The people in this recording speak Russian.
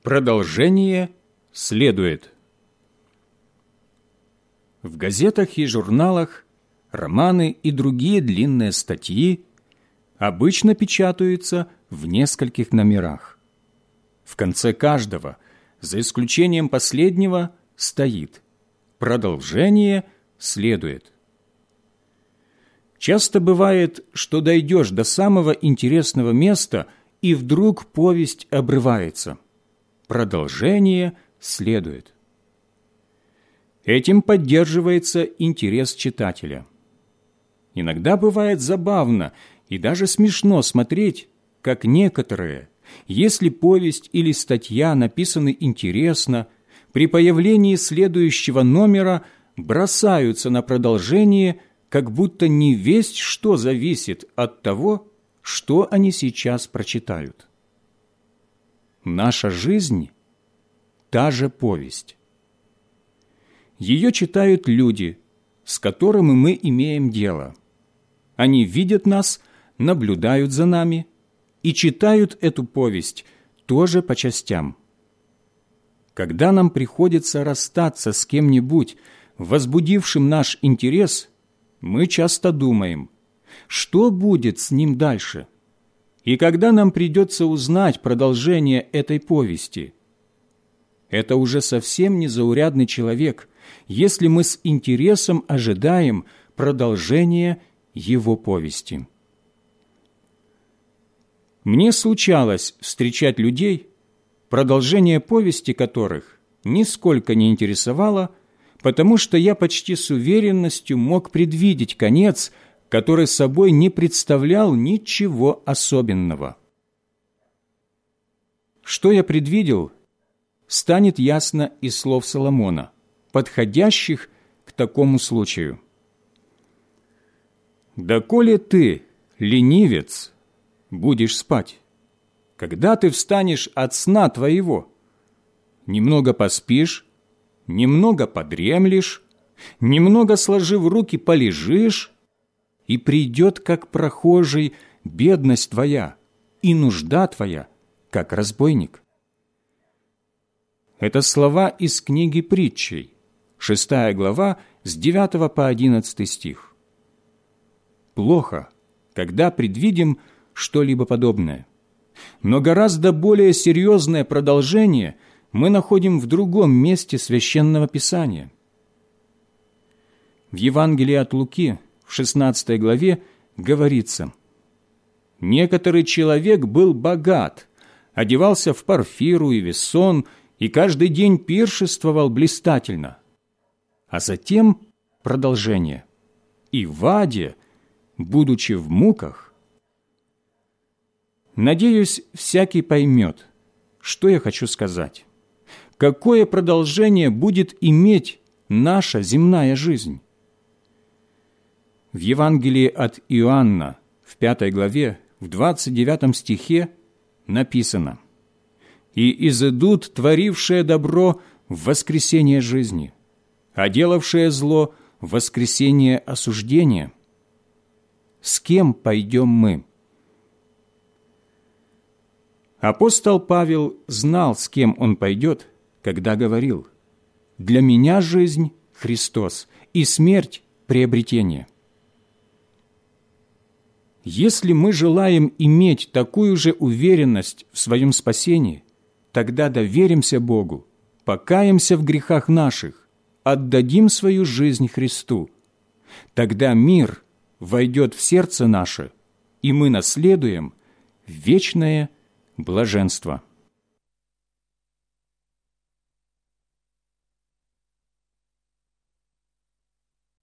Продолжение следует. В газетах и журналах романы и другие длинные статьи обычно печатаются в нескольких номерах. В конце каждого, за исключением последнего, стоит «Продолжение следует». Часто бывает, что дойдешь до самого интересного места, и вдруг повесть обрывается. Продолжение следует. Этим поддерживается интерес читателя. Иногда бывает забавно и даже смешно смотреть, как некоторые, если повесть или статья написаны интересно, при появлении следующего номера бросаются на продолжение, как будто не весть что зависит от того, что они сейчас прочитают. Наша жизнь – та же повесть. Ее читают люди, с которыми мы имеем дело. Они видят нас, наблюдают за нами и читают эту повесть тоже по частям. Когда нам приходится расстаться с кем-нибудь, возбудившим наш интерес, мы часто думаем, что будет с ним дальше? И когда нам придется узнать продолжение этой повести? Это уже совсем незаурядный человек, если мы с интересом ожидаем продолжения его повести. Мне случалось встречать людей, продолжение повести которых нисколько не интересовало, потому что я почти с уверенностью мог предвидеть конец, который собой не представлял ничего особенного. Что я предвидел, станет ясно из слов Соломона, подходящих к такому случаю. «Доколе ты, ленивец, будешь спать, когда ты встанешь от сна твоего? Немного поспишь, немного подремлешь, немного сложив руки полежишь, и придет, как прохожий, бедность твоя, и нужда твоя, как разбойник». Это слова из книги Притчей, 6 глава, с 9 по 11 стих. Плохо, когда предвидим что-либо подобное. Но гораздо более серьезное продолжение мы находим в другом месте Священного Писания. В Евангелии от Луки, в 16 главе, говорится: «Некоторый человек был богат, одевался в парфиру и вессон, и каждый день пиршествовал блистательно». А затем продолжение: «И в аде, будучи в муках». Надеюсь, всякий поймет, что я хочу сказать. Какое продолжение будет иметь наша земная жизнь? В Евангелии от Иоанна, в 5 главе, в 29 стихе написано: «И изыдут творившее добро в воскресение жизни, а делавшее зло в воскресение осуждения». С кем пойдем мы? Апостол Павел знал, с кем он пойдет, когда говорил: «Для меня жизнь – Христос, и смерть – приобретение». Если мы желаем иметь такую же уверенность в своем спасении, тогда доверимся Богу, покаемся в грехах наших, отдадим свою жизнь Христу. Тогда мир войдет в сердце наше, и мы наследуем вечное блаженство.